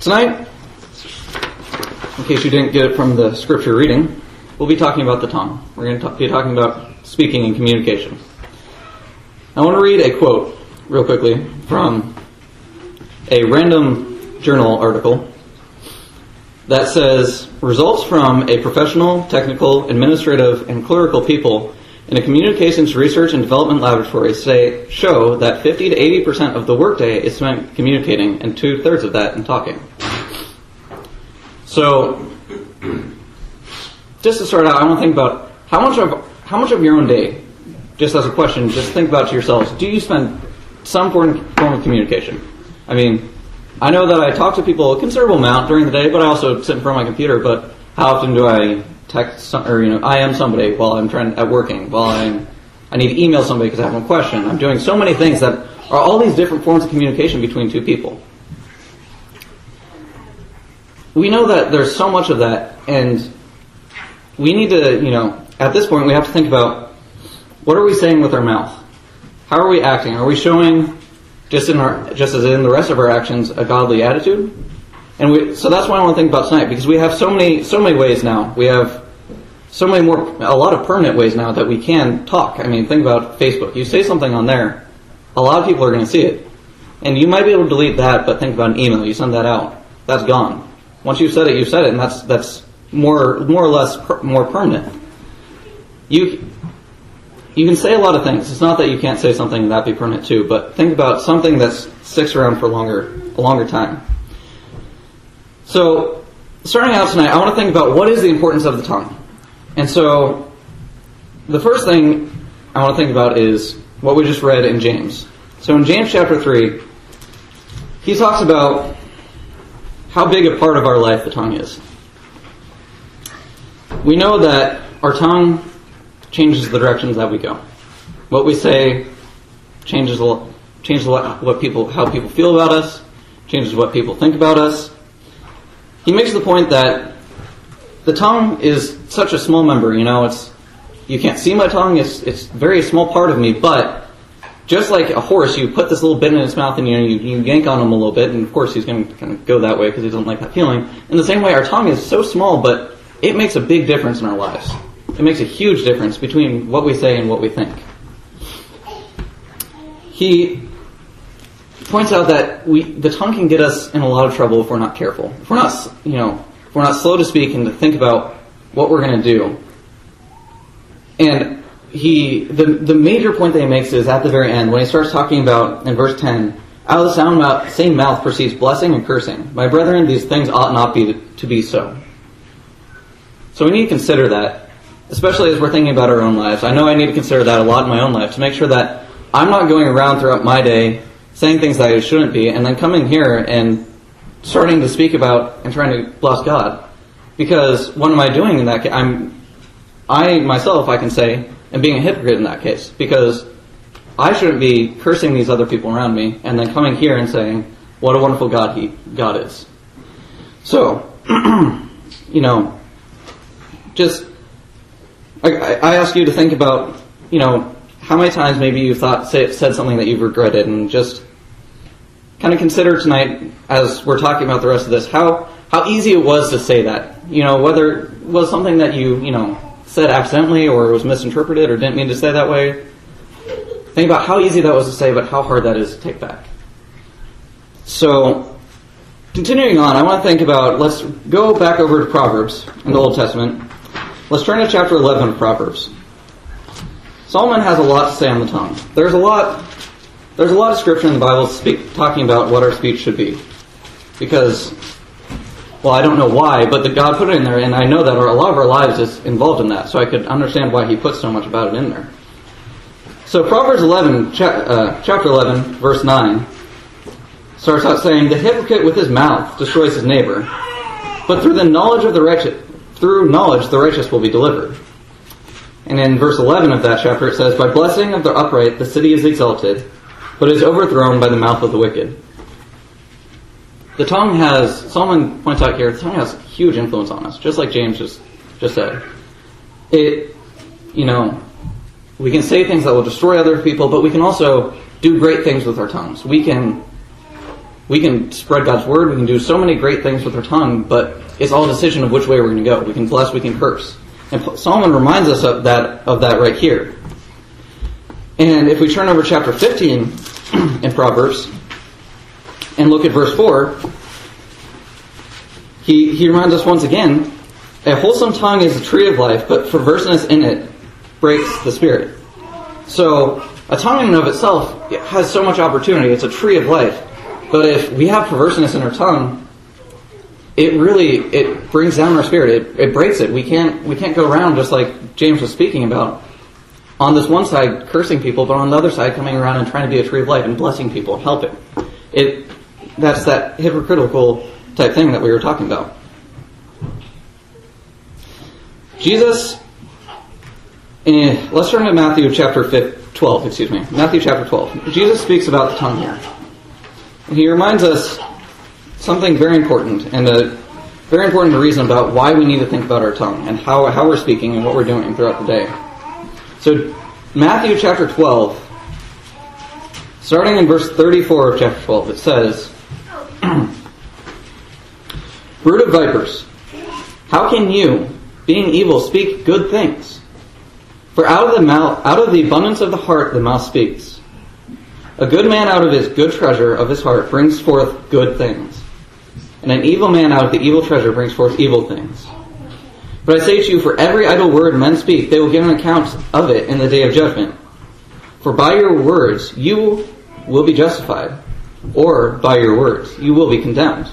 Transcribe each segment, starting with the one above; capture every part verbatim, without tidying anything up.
Tonight, in case you didn't get it from the scripture reading, we'll be talking about the tongue. We're going to be talking about speaking and communication. I want to read a quote real quickly from a random journal article that says, results from a professional, technical, administrative, and clerical people in a communications research and development laboratory say show that fifty to eighty percent of the workday is spent communicating and two-thirds of that in talking. So, just to start out, I want to think about how much of how much of your own day, just as a question, just think about to yourselves, do you spend some form, form of communication? I mean, I know that I talk to people a considerable amount during the day, but I also sit in front of my computer, but how often do I text some, or, you know, I am somebody while I'm trying at working, while I'm, I need to email somebody because I have a question. I'm doing so many things that are all these different forms of communication between two people. We know that there's so much of that, and we need to, you know, at this point we have to think about what are we saying with our mouth? How are we acting? Are we showing, just in our, just as in the rest of our actions, a godly attitude? And we, so that's what I want to think about tonight, because we have so many, so many ways now. We have so many more, a lot of permanent ways now that we can talk. I mean, think about Facebook. You say something on there, a lot of people are going to see it. And you might be able to delete that, but think about an email. You send that out. That's gone. Once you've said it, you've said it, and that's that's more more or less per, more permanent. You you can say a lot of things. It's not that you can't say something and that be permanent too, but think about something that sticks around for longer a longer time. So, starting out tonight, I want to think about what is the importance of the tongue. And so, the first thing I want to think about is what we just read in James. So in James chapter three, he talks about how big a part of our life the tongue is. We know that our tongue changes the directions that we go. What we say changes a lot, changes what, what people, how people feel about us, changes what people think about us. He makes the point that the tongue is such a small member. You know, it's you can't see my tongue. It's it's a very small part of me, but just like a horse, you put this little bit in his mouth and you know, you, you yank on him a little bit, and of course he's going to kind of go that way because he doesn't like that feeling. In the same way, our tongue is so small, but it makes a big difference in our lives. It makes a huge difference between what we say and what we think. He points out that we the tongue can get us in a lot of trouble if we're not careful. If we're not, you know, if we're not slow to speak and to think about what we're going to do. And He the the major point that he makes is at the very end when he starts talking about in verse ten, out of the sound mouth, same mouth proceeds blessing and cursing. My brethren, these things ought not be to, to be so. So we need to consider that, especially as we're thinking about our own lives. I know I need to consider that a lot in my own life to make sure that I'm not going around throughout my day saying things that I shouldn't be, and then coming here and starting to speak about and trying to bless God. Because what am I doing in that case? I'm I myself, I can say, and being a hypocrite in that case, because I shouldn't be cursing these other people around me and then coming here and saying what a wonderful God he God is. So, you know, just I, I ask you to think about, you know, how many times maybe you thought say, said something that you've regretted, and just kind of consider tonight as we're talking about the rest of this how how easy it was to say that. You know, whether it was something that you you know. said accidentally or was misinterpreted or didn't mean to say that way. Think about how easy that was to say, but how hard that is to take back. So, continuing on, I want to think about, let's go back over to Proverbs in the Old Testament. Let's turn to chapter eleven of Proverbs. Solomon has a lot to say on the tongue. There's a lot there's a lot of scripture in the Bible speak, talking about what our speech should be. Because Well, I don't know why, but the God put it in there, and I know that our, a lot of our lives is involved in that, so I could understand why he put so much about it in there. So Proverbs eleven, cha- uh, chapter eleven, verse nine, starts out saying, "The hypocrite with his mouth destroys his neighbor, but through the knowledge of the righteous, through knowledge the righteous will be delivered." And in verse eleven of that chapter it says, "By blessing of the upright the city is exalted, but is overthrown by the mouth of the wicked." The tongue has, Solomon points out here, the tongue has huge influence on us, just like James just, just said. It, you know, we can say things that will destroy other people, but we can also do great things with our tongues. We can, We can spread God's word, we can do so many great things with our tongue, but it's all a decision of which way we're going to go. We can bless, we can curse. And Solomon reminds us of that, of that right here. And if we turn over chapter fifteen in Proverbs and look at verse four, he, he reminds us once again, a wholesome tongue is a tree of life, but perverseness in it breaks the spirit. So a tongue in and of itself has so much opportunity. It's a tree of life. But if we have perverseness in our tongue, it really, it brings down our spirit. It, it breaks it. We can't, we can't go around just like James was speaking about, on this one side cursing people, but on the other side coming around and trying to be a tree of life and blessing people and helping. It, that's that hypocritical type thing that we were talking about. Jesus, eh, let's turn to Matthew chapter twelve, excuse me. Matthew chapter twelve. Jesus speaks about the tongue here. And he reminds us something very important, and a very important reason about why we need to think about our tongue and how, how we're speaking and what we're doing throughout the day. So, Matthew chapter twelve, starting in verse thirty-four of chapter twelve, it says, Brood of vipers, how can you, being evil, speak good things? For out of the mouth, out of the abundance of the heart, the mouth speaks. A good man out of his good treasure of his heart brings forth good things, and an evil man out of the evil treasure brings forth evil things. But I say to you, for every idle word men speak, they will give an account of it in the day of judgment. For by your words you will be justified, or by your words you will be condemned.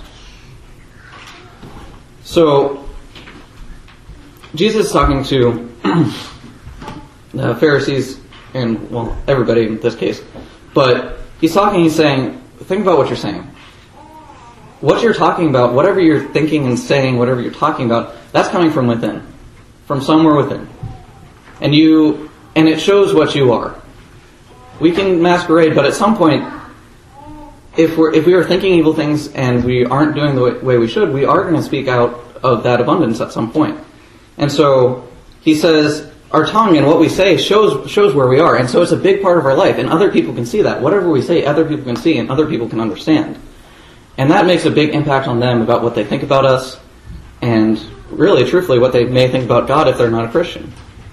So, Jesus is talking to the Pharisees, and, well, everybody in this case, but he's talking, he's saying, think about what you're saying. What you're talking about, whatever you're thinking and saying, whatever you're talking about, that's coming from within, from somewhere within. And you, and it shows what you are. We can masquerade, but at some point, if we're, if we are thinking evil things and we aren't doing the way we should, we are going to speak out of that abundance at some point. And so, he says, our tongue and what we say shows shows where we are. And so it's a big part of our life. And other people can see that. Whatever we say, other people can see and other people can understand. And that makes a big impact on them about what they think about us. And really, truthfully, what they may think about God if they're not a Christian.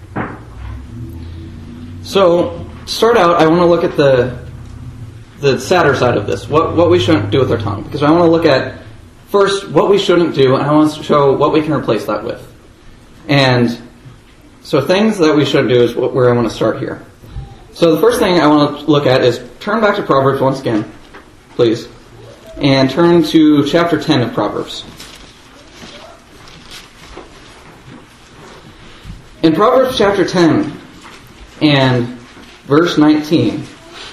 So, to start out, I want to look at the the sadder side of this. What, what we shouldn't do with our tongue. Because I want to look at, first, what we shouldn't do. And I want to show what we can replace that with. And so things that we should do is where I want to start here. So the first thing I want to look at is turn back to Proverbs once again, please. And turn to chapter ten of Proverbs. In Proverbs chapter ten and verse nineteen,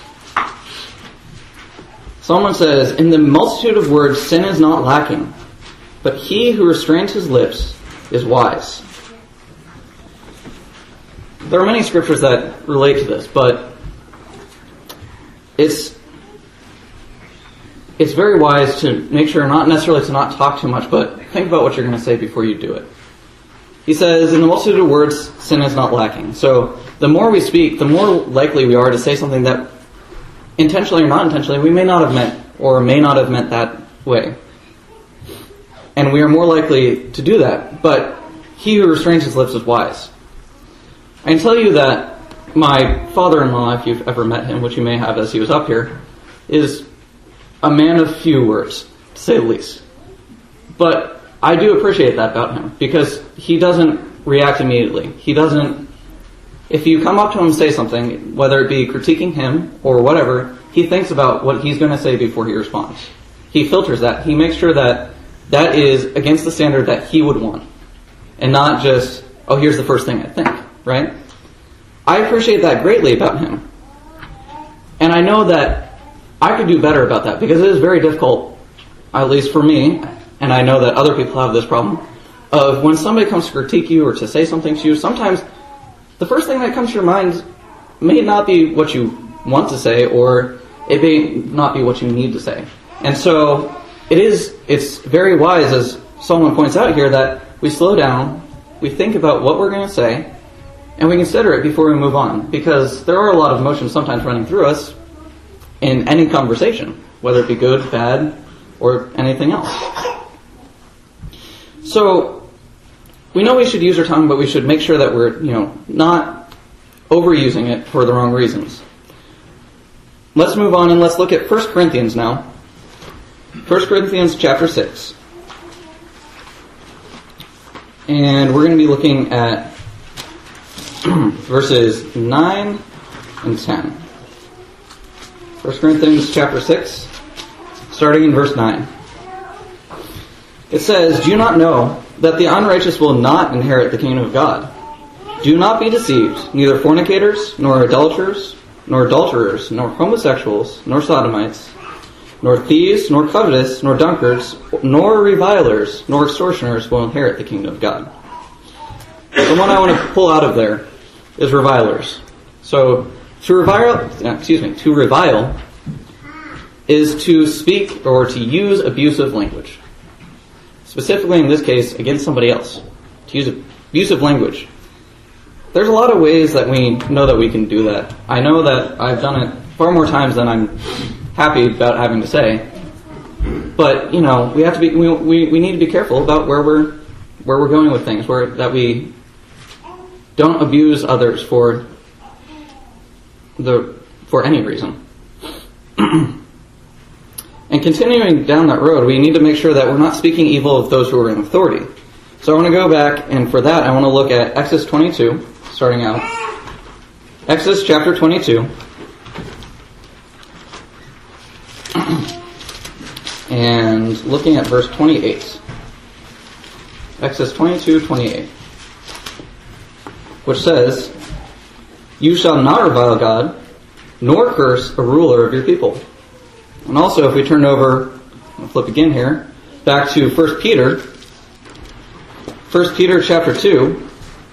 Solomon says, in the multitude of words sin is not lacking, but he who restrains his lips is wise. There are many scriptures that relate to this, but it's it's very wise to make sure not necessarily to not talk too much, but think about what you're going to say before you do it. He says, in the multitude of words, sin is not lacking. So the more we speak, the more likely we are to say something that intentionally or not intentionally we may not have meant or may not have meant that way. And we are more likely to do that. But he who restrains his lips is wise. I can tell you that my father-in-law, if you've ever met him, which you may have as he was up here, is a man of few words, to say the least. But I do appreciate that about him, because he doesn't react immediately. He doesn't, if you come up to him and say something, whether it be critiquing him or whatever, he thinks about what he's going to say before he responds. He filters that. He makes sure that that is against the standard that he would want. And not just, oh, here's the first thing I think. Right? I appreciate that greatly about him. And I know that I could do better about that, because it is very difficult, at least for me, and I know that other people have this problem, of when somebody comes to critique you or to say something to you, sometimes the first thing that comes to your mind may not be what you want to say, or it may not be what you need to say. And so it is, it's very wise, as Solomon points out here, that we slow down, we think about what we're going to say, and we consider it before we move on, because there are a lot of emotions sometimes running through us in any conversation, whether it be good, bad, or anything else. So, we know we should use our tongue, but we should make sure that we're, you know, not overusing it for the wrong reasons. Let's move on and let's look at First Corinthians now. First Corinthians chapter six. And we're going to be looking at verses nine and ten. First Corinthians chapter six, starting in verse nine. It says, "Do you not know that the unrighteous will not inherit the kingdom of God? Do not be deceived, neither fornicators, nor idolaters, nor adulterers, nor homosexuals, nor sodomites, nor thieves, nor covetous, nor drunkards, nor revilers, nor extortioners will inherit the kingdom of God." The one I want to pull out of there is revilers. So, to revile, excuse me, to revile is to speak or to use abusive language. Specifically in this case, against somebody else. To use abusive language. There's a lot of ways that we know that we can do that. I know that I've done it far more times than I'm happy about having to say. But, you know, we have to be we we, we need to be careful about where we're where we're going with things, where that we don't abuse others for the for any reason. And continuing down that road, we need to make sure that we're not speaking evil of those who are in authority. So I want to go back, and for that I want to look at Exodus twenty-two, starting out. Exodus chapter twenty-two. And looking at verse twenty-eight. Exodus twenty-two, twenty-eight. Which says, "You shall not revile God, nor curse a ruler of your people." And also, if we turn over, I'll flip again here, back to First Peter, First Peter chapter two,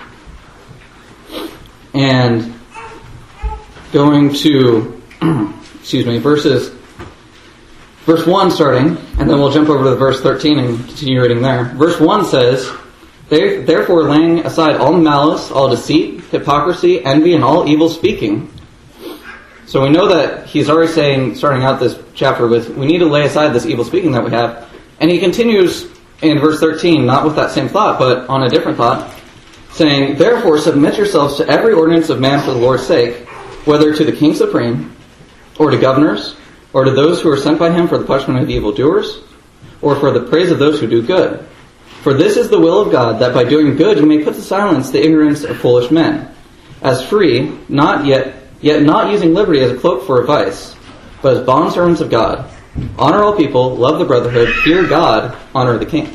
and going to, excuse me, verses, verse one starting, and then we'll jump over to verse thirteen and continue reading there. Verse one says, "Therefore laying aside all malice, all deceit, hypocrisy, envy, and all evil speaking." So we know that he's already saying, starting out this chapter with, we need to lay aside this evil speaking that we have. And he continues in verse thirteen, not with that same thought, but on a different thought, saying, "Therefore submit yourselves to every ordinance of man for the Lord's sake, whether to the king supreme, or to governors, or to those who are sent by him for the punishment of evildoers, or for the praise of those who do good. For this is the will of God, that by doing good you may put to silence the ignorance of foolish men, as free, not yet, yet not using liberty as a cloak for a vice, but as bondservants of God. Honor all people, love the brotherhood, fear God, honor the king."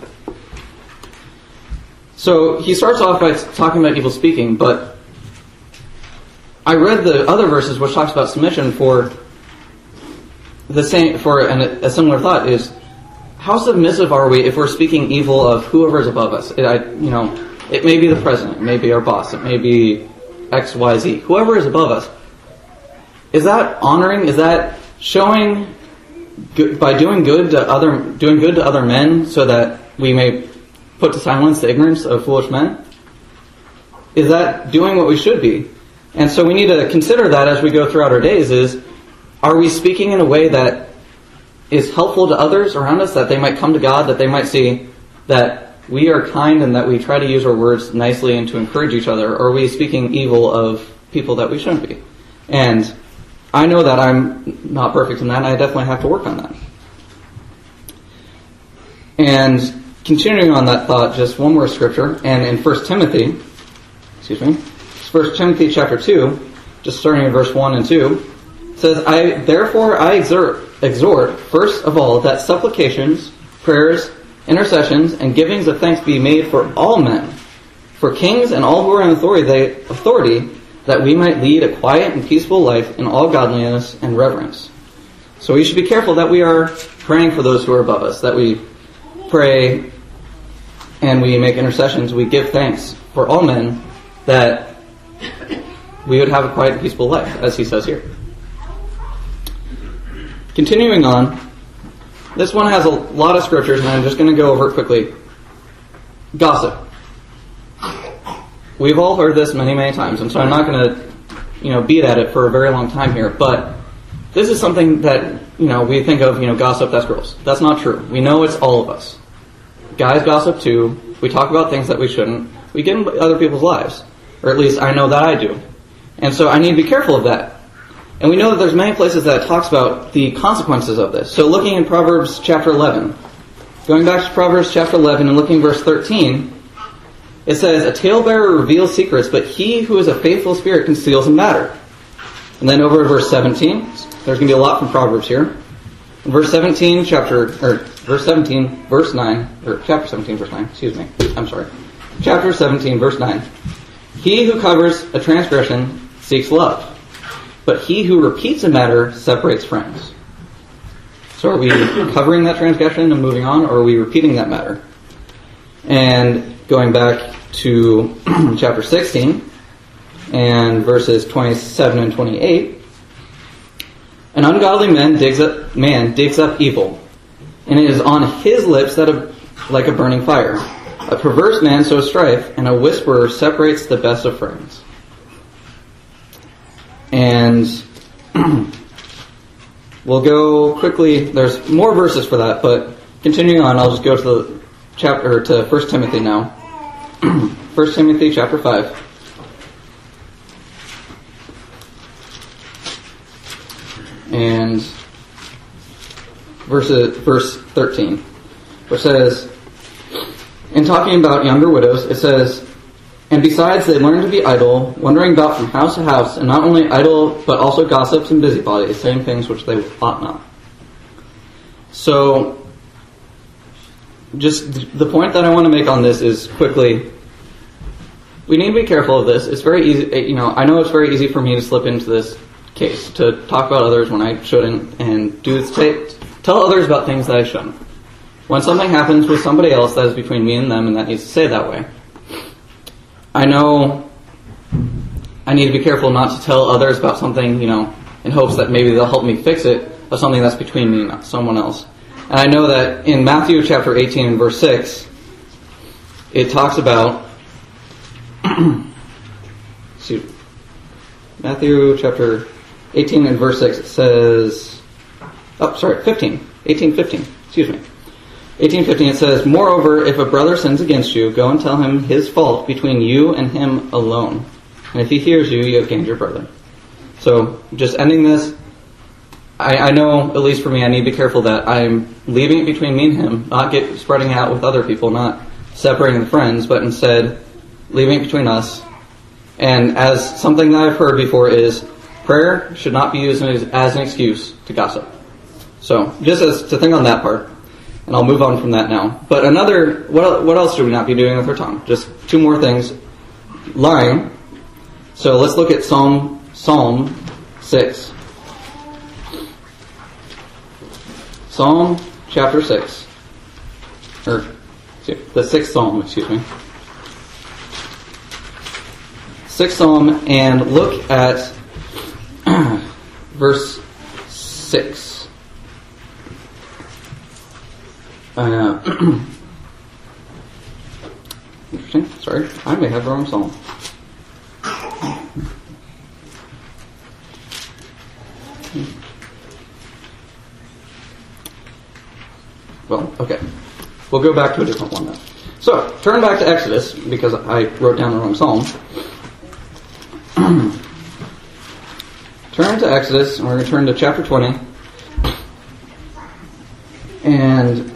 So he starts off by talking about evil speaking, but I read the other verses which talks about submission for the same, for an, a similar thought is, how submissive are we if we're speaking evil of whoever is above us? It, I, you know, it may be the president, it may be our boss, it may be X, Y, Z, whoever is above us. Is that honoring? Is that showing good, by doing good to other doing good to other men, so that we may put to silence the ignorance of foolish men? Is that doing what we should be? And so we need to consider that as we go throughout our days. Is are we speaking in a way that is helpful to others around us, that they might come to God, that they might see that we are kind and that we try to use our words nicely and to encourage each other? Or are we speaking evil of people that we shouldn't be? And I know that I'm not perfect in that, and I definitely have to work on that. And continuing on that thought, just one more scripture, and in First Timothy, excuse me, First Timothy chapter two, just starting in verse one and two, says, "I therefore I exhort, exhort first of all that supplications, prayers, intercessions, and givings of thanks be made for all men, for kings and all who are in authority, they, authority, that we might lead a quiet and peaceful life in all godliness and reverence." So we should be careful that we are praying for those who are above us, that we pray and we make intercessions, we give thanks for all men, that we would have a quiet and peaceful life, as he says here. Continuing on, this one has a lot of scriptures, and I'm just going to go over it quickly. Gossip. We've all heard this many, many times, and so I'm not going to, you know, beat at it for a very long time here, but this is something that, you know, we think of, you know, gossip, that's girls. That's not true. We know it's all of us. Guys gossip too. We talk about things that we shouldn't. We get in other people's lives. Or at least I know that I do. And so I need to be careful of that. And we know that there's many places that it talks about the consequences of this. So looking in Proverbs chapter eleven, going back to Proverbs chapter eleven and looking at verse thirteen, it says, a talebearer reveals secrets, but he who is a faithful spirit conceals a matter. And then over to verse seventeen, there's going to be a lot from Proverbs here. In verse seventeen, chapter, or verse seventeen, verse nine, or chapter seventeen, verse nine, excuse me, I'm sorry. Chapter seventeen, verse nine. He who covers a transgression seeks love, but he who repeats a matter separates friends. So are we covering that transgression and moving on, or are we repeating that matter? And going back to chapter sixteen and verses twenty-seven and twenty-eight, an ungodly man digs up man digs up evil, and it is on his lips that a, like a burning fire. A perverse man sows strife, and a whisperer separates the best of friends. And we'll go quickly. There's more verses for that, but continuing on, I'll just go to the chapter to First Timothy now. First Timothy chapter five. And verse, verse thirteen, which says, in talking about younger widows, it says, and besides they learn to be idle, wandering about from house to house, and not only idle, but also gossips and busybodies, saying things which they ought not. So, just the point that I want to make on this is quickly, we need to be careful of this. It's very easy, you know, I know it's very easy for me to slip into this case, to talk about others when I shouldn't, and do say, tell others about things that I shouldn't. When something happens with somebody else, that is between me and them, and that needs to stay that way. I know I need to be careful not to tell others about something, you know, in hopes that maybe they'll help me fix it, but something that's between me and not someone else. And I know that in Matthew chapter eighteen and verse six, it talks about excuse me, Matthew chapter eighteen and verse six, it says, oh, sorry, fifteen, eighteen fifteen, excuse me. eighteen fifteen, it says, moreover, if a brother sins against you, go and tell him his fault between you and him alone. And if he hears you, you have gained your brother. So, just ending this, I, I know, at least for me, I need to be careful that I'm leaving it between me and him, not get spreading out with other people, not separating the friends, but instead leaving it between us. And as something that I've heard before is, prayer should not be used as, as an excuse to gossip. So, just as to think on that part. And I'll move on from that now. But another, what what else should we not be doing with our tongue? Just two more things. Lying. So let's look at Psalm Psalm six. Psalm chapter six. Or, the sixth Psalm, excuse me. Sixth Psalm, and look at verse six. Uh, interesting. Sorry, I may have the wrong psalm. Well, okay. We'll go back to a different one now. So, turn back to Exodus, because I wrote down the wrong psalm. Turn to Exodus, and we're going to turn to chapter twenty. And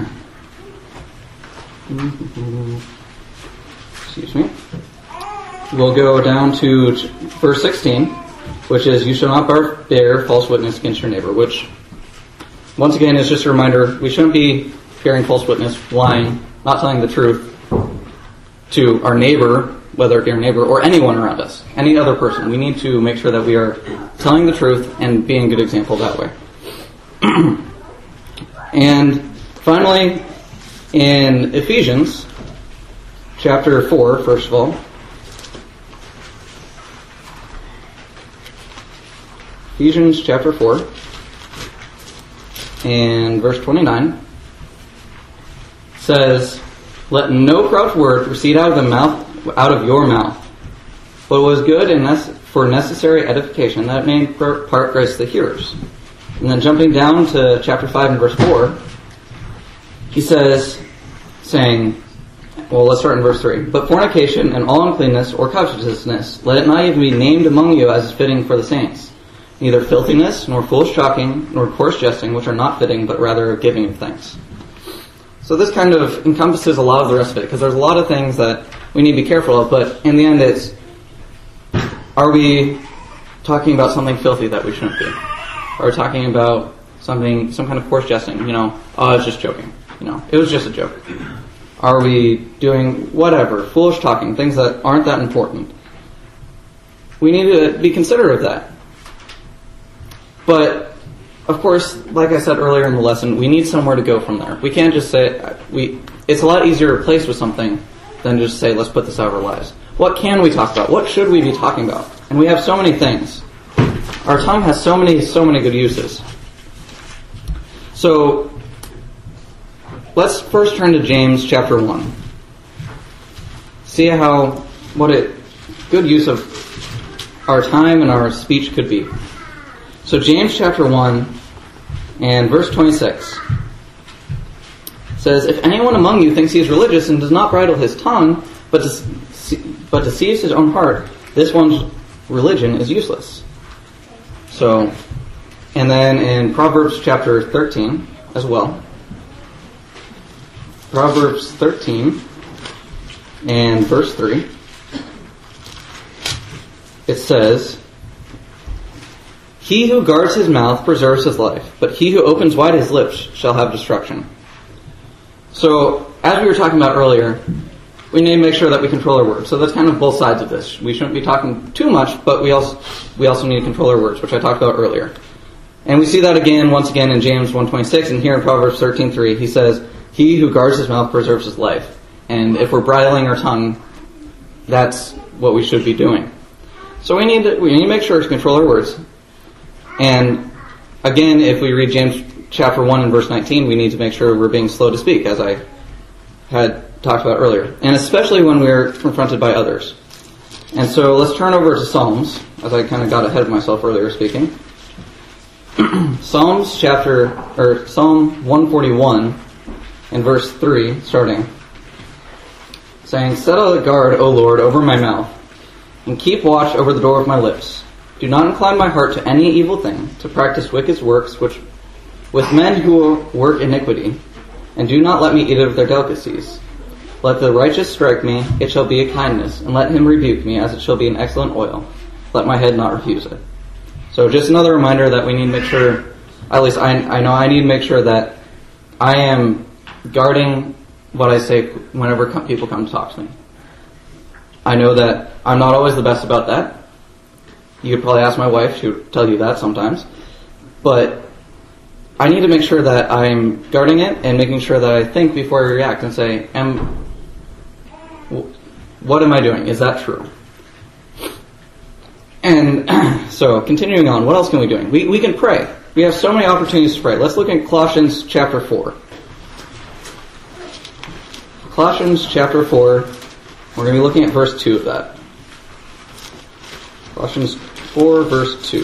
excuse me. We'll go down to verse sixteen, which is, you shall not bear false witness against your neighbor, which, once again, is just a reminder, we shouldn't be bearing false witness, lying, not telling the truth to our neighbor, whether it be our neighbor or anyone around us, any other person. We need to make sure that we are telling the truth and being a good example that way. And finally, in Ephesians chapter four, first of all, Ephesians chapter four and verse twenty-nine says, let no corrupt word proceed out of the mouth, out of your mouth, but what is good and for necessary edification, that it may impart grace to the hearers. And then jumping down to chapter five and verse four, he says, saying, well, let's start in verse three. But fornication and all uncleanness or covetousness, let it not even be named among you as is fitting for the saints. Neither filthiness, nor foolish talking, nor coarse jesting, which are not fitting, but rather giving of thanks. So this kind of encompasses a lot of the rest of it, because there's a lot of things that we need to be careful of, but in the end it's, are we talking about something filthy that we shouldn't be? Are we talking about something, some kind of coarse jesting? You know, oh, I was just joking. You know, it was just a joke. Are we doing whatever, foolish talking, things that aren't that important? We need to be considerate of that. But, of course, like I said earlier in the lesson, we need somewhere to go from there. We can't just say, we. it's a lot easier to replace with something than just say, let's put this out of our lives. What can we talk about? What should we be talking about? And we have so many things. Our tongue has so many, so many good uses. So, let's first turn to James chapter one. See how, what a good use of our time and our speech could be. So James chapter one and verse twenty-six says, if anyone among you thinks he is religious and does not bridle his tongue, but, dece- but deceives his own heart, this one's religion is useless. So, and then in Proverbs chapter thirteen as well, Proverbs thirteen and verse three, it says, he who guards his mouth preserves his life, but he who opens wide his lips shall have destruction. So, as we were talking about earlier, we need to make sure that we control our words. So that's kind of both sides of this. We shouldn't be talking too much, but we also we also need to control our words, which I talked about earlier. And we see that again, once again, in James one twenty-six, and here in Proverbs thirteen three, he says, he who guards his mouth preserves his life. And if we're bridling our tongue, that's what we should be doing. So we need to, we need to make sure to control our words. And again, if we read James chapter one and verse nineteen, we need to make sure we're being slow to speak, as I had talked about earlier. And especially when we're confronted by others. And so let's turn over to Psalms, as I kind of got ahead of myself earlier speaking. Psalms chapter, or Psalm one forty-one and verse three, starting, saying, set a guard, O Lord, over my mouth, and keep watch over the door of my lips. Do not incline my heart to any evil thing, to practice wicked works which with men who work iniquity, and do not let me eat of their delicacies. Let the righteous strike me, it shall be a kindness, and let him rebuke me, as it shall be an excellent oil. Let my head not refuse it. So just another reminder that we need to make sure, at least I, I know I need to make sure that I am guarding what I say whenever people come to talk to me. I know that I'm not always the best about that. You could probably ask my wife, she would tell you that sometimes. But I need to make sure that I'm guarding it and making sure that I think before I react and say, am, what am I doing? Is that true? And so, continuing on, what else can we do? We, we can pray. We have so many opportunities to pray. Let's look at Colossians chapter four. Colossians chapter four, we're going to be looking at verse two of that. Colossians four, verse two.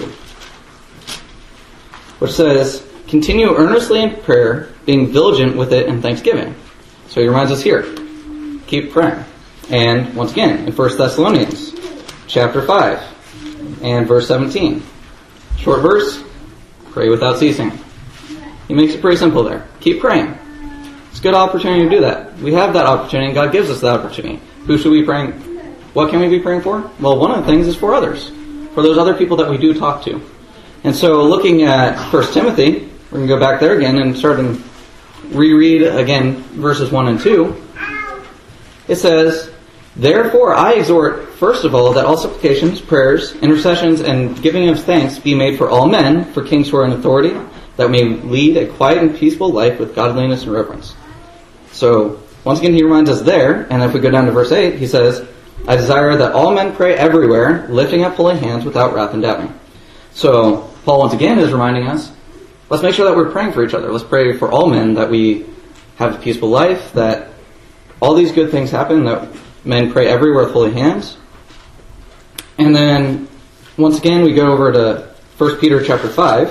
Which says, continue earnestly in prayer, being diligent with it in thanksgiving. So he reminds us here, keep praying. And once again, in First Thessalonians chapter five and verse seventeen. Short verse, pray without ceasing. He makes it pretty simple there. Keep praying. It's a good opportunity to do that. We have that opportunity, and God gives us that opportunity. Who should we be praying? What can we be praying for? Well, one of the things is for others. For those other people that we do talk to. And so looking at First Timothy, we're going to go back there again and start and reread again verses one and two. It says, therefore I exhort, first of all, that all supplications, prayers, intercessions, and giving of thanks be made for all men, for kings who are in authority, that we may lead a quiet and peaceful life with godliness and reverence. So, once again, he reminds us there, and if we go down to verse eight, he says, I desire that all men pray everywhere, lifting up holy hands without wrath and doubting. So, Paul once again is reminding us, let's make sure that we're praying for each other. Let's pray for all men, that we have a peaceful life, that all these good things happen, that men pray everywhere with holy hands. And then once again, we go over to First Peter chapter five,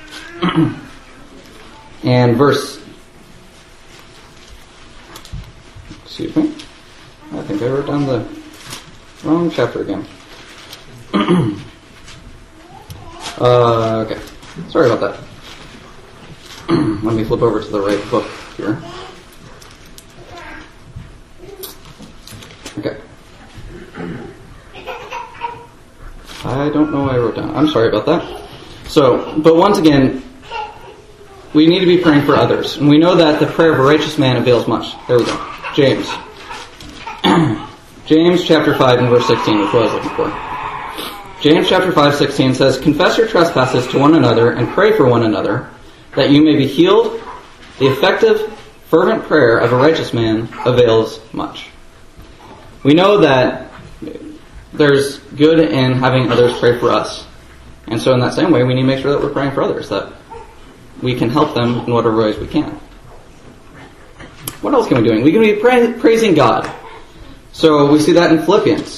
and verse, excuse me, I think I wrote down the wrong chapter again. uh, okay, sorry about that. Let me flip over to the right book here. Okay. I don't know what I wrote down. I'm sorry about that. So, but once again, we need to be praying for others. And we know that the prayer of a righteous man avails much. There we go. James. James chapter five and verse sixteen, which I was looking for. James chapter five, sixteen says, "Confess your trespasses to one another and pray for one another, that you may be healed. The effective, fervent prayer of a righteous man avails much." We know that there's good in having others pray for us. And so in that same way, we need to make sure that we're praying for others, that we can help them in whatever ways we can. What else can we be doing? We can be pra- praising God. So we see that in Philippians.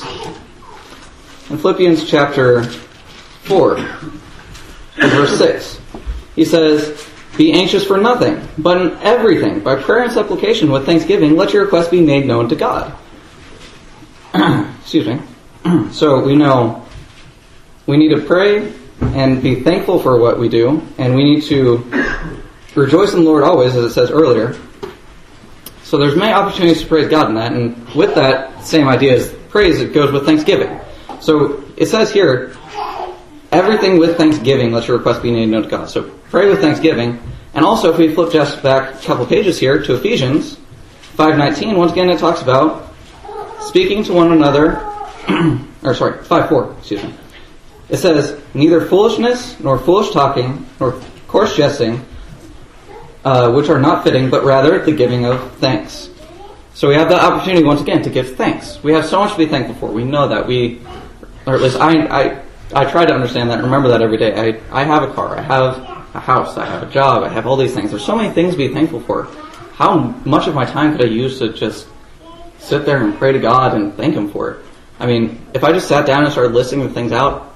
In Philippians chapter four, verse six, he says, "Be anxious for nothing, but in everything, by prayer and supplication with thanksgiving, let your requests be made known to God." Excuse me. So we know we need to pray and be thankful for what we do, and we need to rejoice in the Lord always, as it says earlier. So there's many opportunities to praise God in that, and with that same idea is praise, it goes with thanksgiving. So it says here, everything with thanksgiving, let your request be made known to God. So pray with thanksgiving. And also, if we flip just back a couple pages here to Ephesians five nineteen, once again it talks about speaking to one another, or sorry, five four, excuse me. It says, "Neither foolishness, nor foolish talking, nor coarse jesting, uh, which are not fitting, but rather the giving of thanks." So we have the opportunity, once again, to give thanks. We have so much to be thankful for. We know that. We, or at least I, I, I try to understand that and remember that every day. I, I have a car. I have a house. I have a job. I have all these things. There's so many things to be thankful for. How much of my time could I use to just sit there and pray to God and thank Him for it? I mean, if I just sat down and started listing the things out,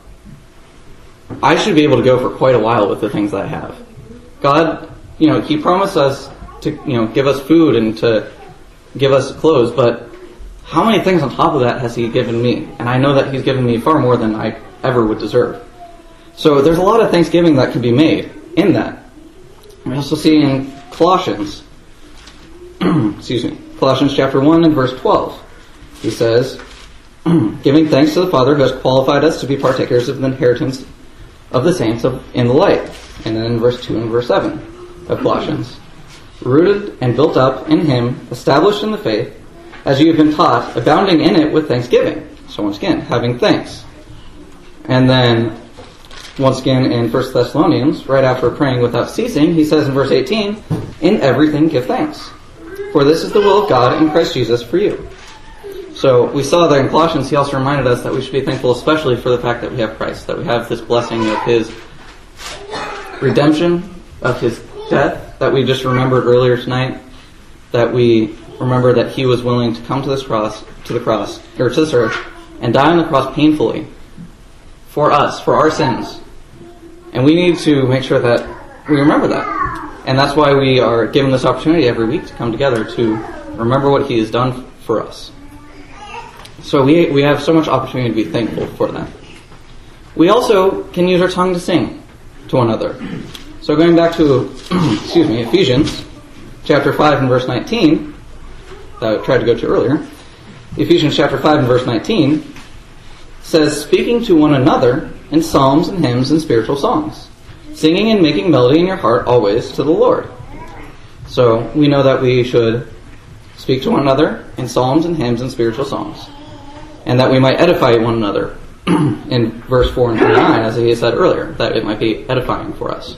I should be able to go for quite a while with the things that I have. God, you know, He promised us to, you know, give us food and to give us clothes, but how many things on top of that has He given me? And I know that He's given me far more than I ever would deserve. So there's a lot of thanksgiving that can be made in that. We also see in Colossians, excuse me, Colossians chapter one and verse twelve, he says, "Giving thanks to the Father who has qualified us to be partakers of the inheritance of the saints of, in the light." And then in verse two and verse seven of Colossians, "Rooted and built up in Him, established in the faith, as you have been taught, abounding in it with thanksgiving." So once again, having thanks. And then, once again in First Thessalonians, right after praying without ceasing, he says in verse eighteen, "In everything give thanks, for this is the will of God in Christ Jesus for you." So we saw that in Colossians, he also reminded us that we should be thankful especially for the fact that we have Christ, that we have this blessing of His redemption, of His death, that we just remembered earlier tonight, that we remember that He was willing to come to this cross, to the cross, or to this earth, and die on the cross painfully for us, for our sins. And we need to make sure that we remember that. And that's why we are given this opportunity every week to come together to remember what He has done for us. So we we have so much opportunity to be thankful for that. We also can use our tongue to sing to one another. So going back to, excuse me, Ephesians chapter five and verse nineteen, that I tried to go to earlier. Ephesians chapter five and verse nineteen says, "Speaking to one another in psalms and hymns and spiritual songs, singing and making melody in your heart always to the Lord." So we know that we should speak to one another in psalms and hymns and spiritual songs, and that we might edify one another in verse four and twenty-nine, as he said earlier, that it might be edifying for us.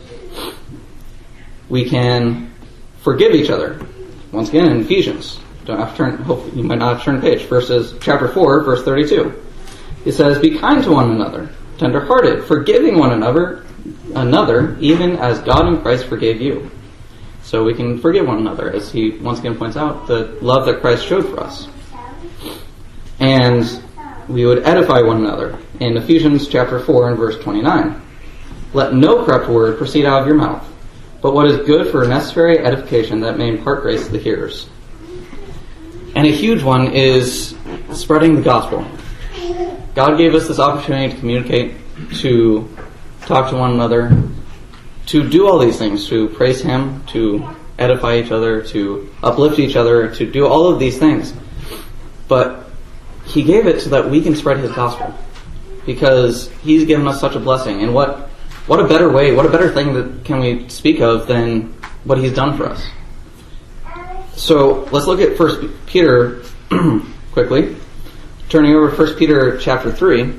We can forgive each other. Once again in Ephesians, don't have to turn, hopefully you might not have to turn the page, verses chapter four, verse thirty-two. It says, "Be kind to one another, tender-hearted, forgiving one another, another, even as God in Christ forgave you." So we can forgive one another, as he once again points out, the love that Christ showed for us. And we would edify one another. In Ephesians chapter four and verse twenty-nine, let no corrupt word proceed out of your mouth, but what is good for necessary edification, that may impart grace to the hearers. And a huge one is spreading the gospel. God gave us this opportunity to communicate, to talk to one another, to do all these things, to praise Him, to edify each other, to uplift each other, to do all of these things. But He gave it so that we can spread His gospel, because He's given us such a blessing. And what what a better way, what a better thing that can we speak of than what He's done for us. So let's look at First Peter quickly. Turning over to First Peter chapter three.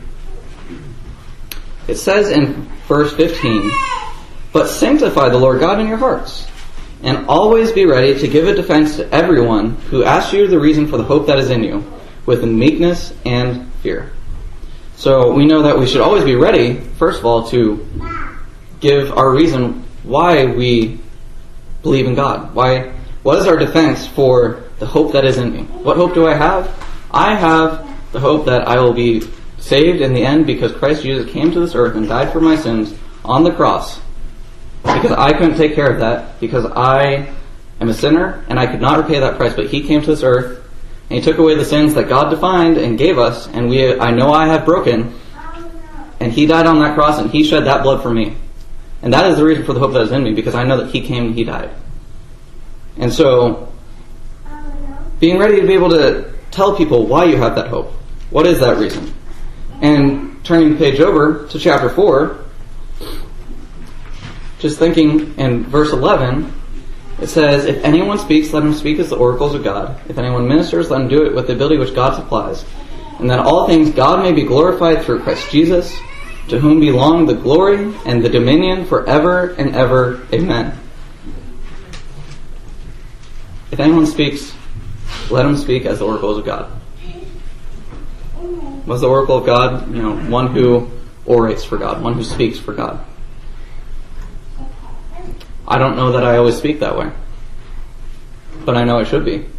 It says in verse fifteen, but sanctify the Lord God in your hearts, and always be ready to give a defense to everyone who asks you the reason for the hope that is in you, with meekness and fear. So we know that we should always be ready, first of all, to give our reason why we believe in God. Why? What is our defense for the hope that is in me? What hope do I have? I have the hope that I will be saved in the end because Christ Jesus came to this earth and died for my sins on the cross. Because I couldn't take care of that, because I am a sinner and I could not repay that price, but He came to this earth and He took away the sins that God defined and gave us, and we I know I have broken, and He died on that cross and He shed that blood for me. And that is the reason for the hope that is in me, because I know that He came and He died. And so, being ready to be able to tell people why you have that hope. What is that reason? And turning the page over to chapter four, just thinking in verse eleven, it says, if anyone speaks, let him speak as the oracles of God. If anyone ministers, let him do it with the ability which God supplies. And that all things God may be glorified through Christ Jesus, to whom belong the glory and the dominion forever and ever. Amen. If anyone speaks, let him speak as the oracles of God. What's the oracle of God? You know, one who orates for God, one who speaks for God. I don't know that I always speak that way, but I know I should be.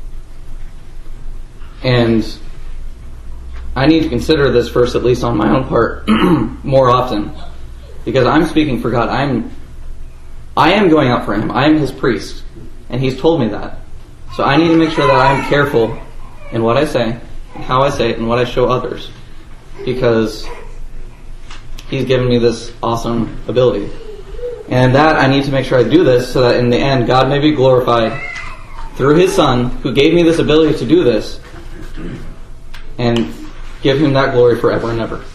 And I need to consider this verse, at least on my own part, more often, because I'm speaking for God. I'm, I am going out for Him. I am His priest, and He's told me that. So I need to make sure that I am careful in what I say, and how I say it, and what I show others, because He's given me this awesome ability. And that I need to make sure I do this so that in the end God may be glorified through His Son, who gave me this ability to do this, and give Him that glory forever and ever.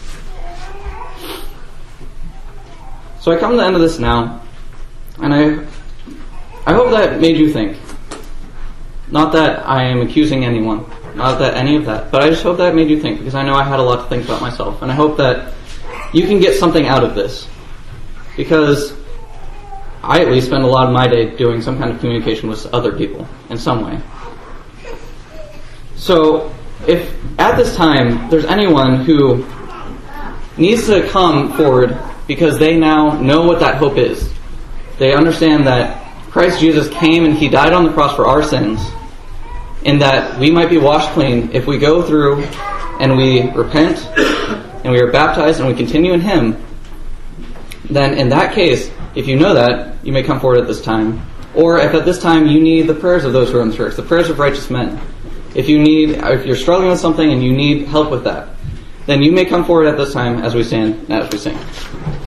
So I come to the end of this now, and I I hope that made you think. Not that I am accusing anyone, not that any of that, but I just hope that made you think, because I know I had a lot to think about myself, and I hope that you can get something out of this, because I at least spend a lot of my day doing some kind of communication with other people in some way. So if at this time there's anyone who needs to come forward because they now know what that hope is, they understand that Christ Jesus came and He died on the cross for our sins, and that we might be washed clean if we go through and we repent and we are baptized and we continue in Him, then in that case, if you know that, you may come forward at this time. Or if at this time you need the prayers of those who are in the church, the prayers of righteous men. If you need, if you're struggling with something and you need help with that, then you may come forward at this time as we stand and as we sing.